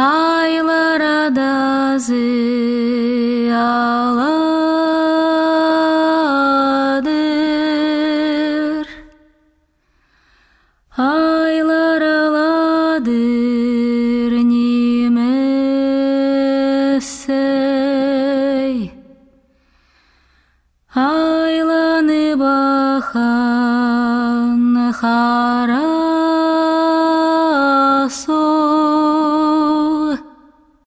айлар адазы аладыр, айлар аладыр немесей, айланы бахан хара